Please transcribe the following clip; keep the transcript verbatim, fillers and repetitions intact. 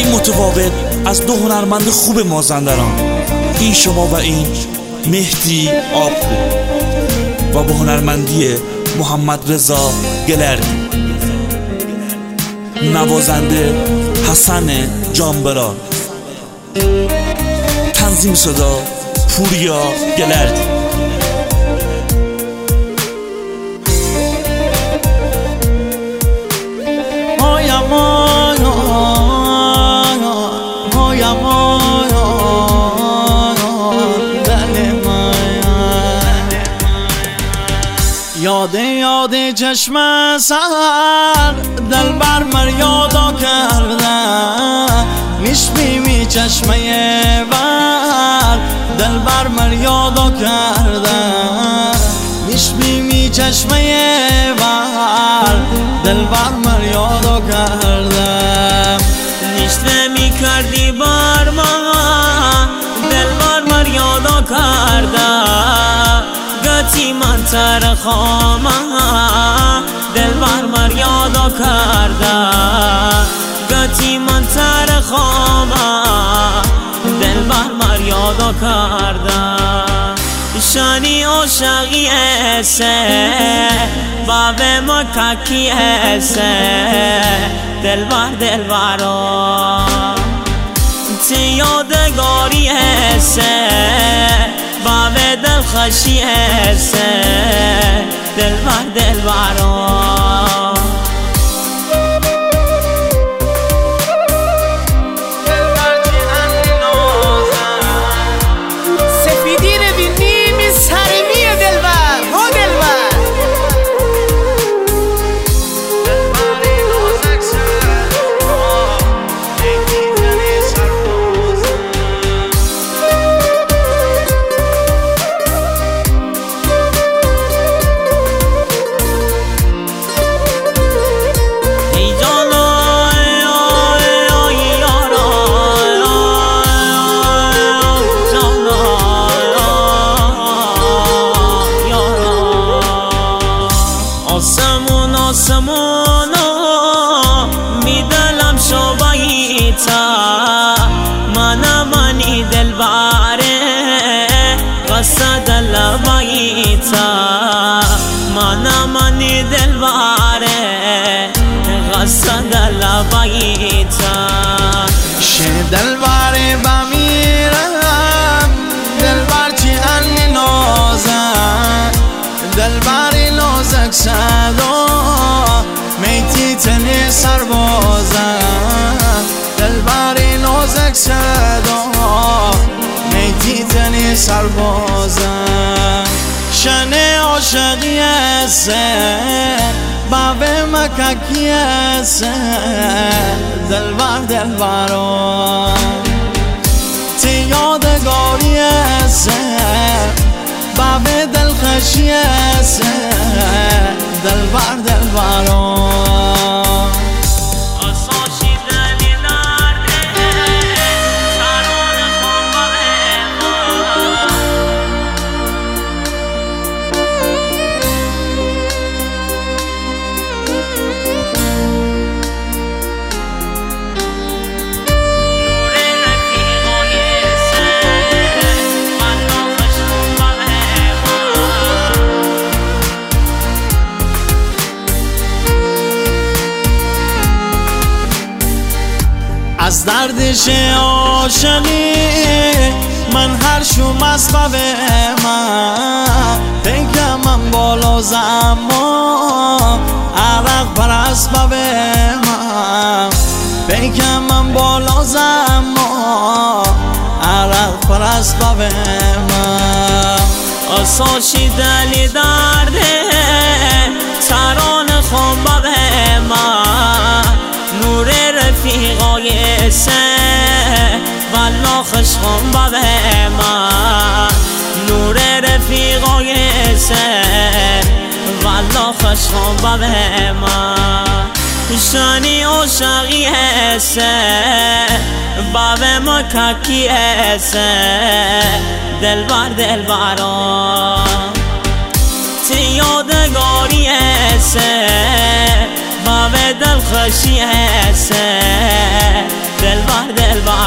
این متفاوت از دو هنرمند خوب مازندران، این شما و این مهدی آبخو، و با هنرمندی محمد رضا گلردی، نوازنده حسن جانبران، تنظیم صدا پوریا گلردی. یاد یاد چشم سر دل بر مر یادا کردن، نشمی می چشمه ور دل بر مر یادا کردن، نشمی می چشمه ور دل بر مر یادا کردن. نشته می کردی بر من دل بر مر یادا کردن، گتی من تر خامه دل بر مر یادا کردن، گتی من تر خامه دل بر مر یادا کردن. شانی عاشقی ایسه باب مکاکی ایسه دل بر دل برا تی یادگاری ایسه باب دل خشی ایسه دل بر دل برا. آسمون آسمونا میدلم شباییتا من منی دل باره قصد لباییتا من منی دل باره قصد لباییتا. شه دل باره بمیرم دل بر چی انی نازم دل باری نازک صدا میتی تنی سربازم دل باری نازک صدا میتی تنی سربازم. شنه عاشقی ایسه باب مکاکی ایسه دل بر دل برا تی یادگاری ایسه باب دل خشی ایسه دل بر دل برا. از دردش عاشقی من هر شوم از باب من بگم من بالا زمان عرق پر از باب من بگم من بالا زمان عرق پر از باب من. آساشی دلی درده تران خون باب من نور رفیقای سه والله خشخون باب من نور رفیقای سه والله خشخون باب من. شانی عاشقی ایسه باب مکاکی ایسه دل بر دل برا تی یادگاری ایسه باب دل خشی ایسه دلبر دلبر